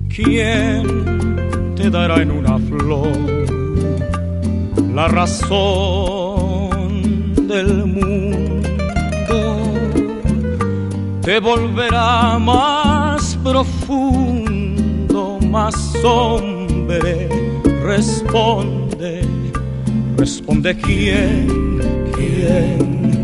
¿Quién te dará en una flor la razón del mundo? Te volverá más profundo, más hombre. Responde, responde quién